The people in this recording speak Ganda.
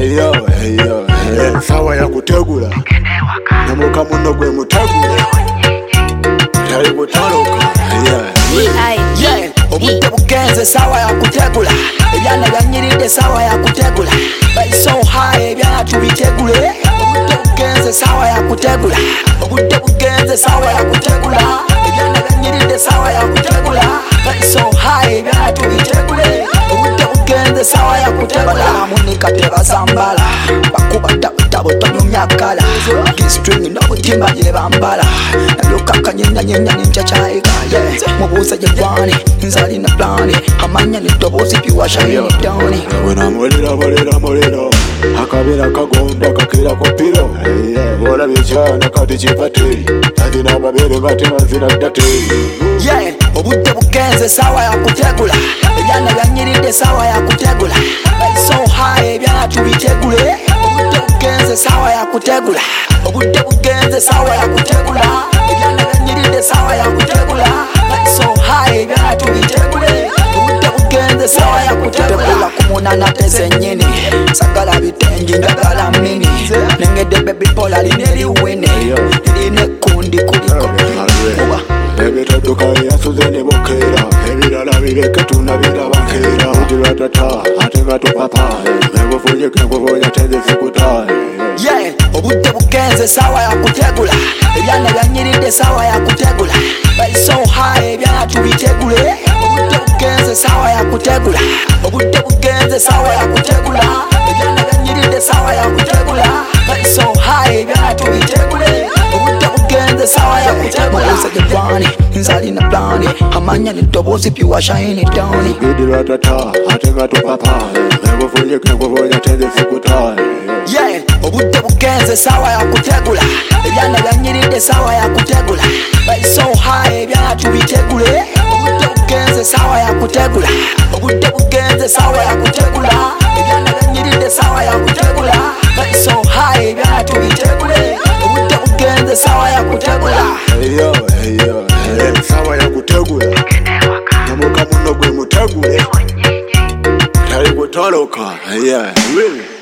sawa ya kutegula namuka muno gwe mutegula tali kutoloka obudde bugenze sawa ya kutegula ebyana byanyiridde sawa ya kutegula so high ebyana tubitegule obudde bugenze sawa ya kutegula obudde bugenze sawa ya kutegula ebyana byanyiridde sawa ya kutegula so high ebyana tubitegule obudde bugenze sawa ya kutegula munika tebasambala bakuba tabo tonyumya kala string n'obutimba gye bambala nabyokakanyenya nincacayiga mubuuza gye gwani nzalina plani amanya neddoboozi piwashayinidoni mulira akabira kagonda kakira ku piro olabye ekyana kati kipate alina amabere ngate mazina ddate obudde bugenze sawa ya kutegula ebyana byanyiridde sawa ya kutegula so high ebyana tubitegule obudde bugenze sawa ya kutegula obudde bugenze sawa ya kutegula ebyana byanyiridde sawa ya kutegula so high ebyana tubitegule obudde bugenze sawa ya kutegula kumunana tezenyini sagala bitengi njagala mini nengedde baby pola lineriwini linekundi kuliko ebitaduka yasuze ne bokeera ebirala bireke tunabiraba nkeera ujiratata ate nga tupapa engufunya tenzezikuta obudde bugenze sawa ya kutegula ebyana byanyiridde sawa ya kutegula so high ebyana tubitegule obudde bugenze sawa ya kutegula obudde bugenze sawa ya kutegula ebyana byanyiridde sawa ya kutegula so high ebyana tubitegule obudde bugenze sawa ya kutegula gwani nzalina plani amanya neddoboozi piwashayinidoni idiratata ate nga tupapa engufunya tenzezikuta obudde bugenze sawa ya kutegula ebyana byanyiridde sawa ya kutegula so high ebyana tubitegule obudde bugenze sawa ya kutegula obudde bugenze sawa ya kutegula ebyana byanyiridde sawa ya kutegula so high ebyana tubitegule obudde bugenze sawa ya kutegula sawa ya kutegula namuka muno gwe mutegule tali kutoloka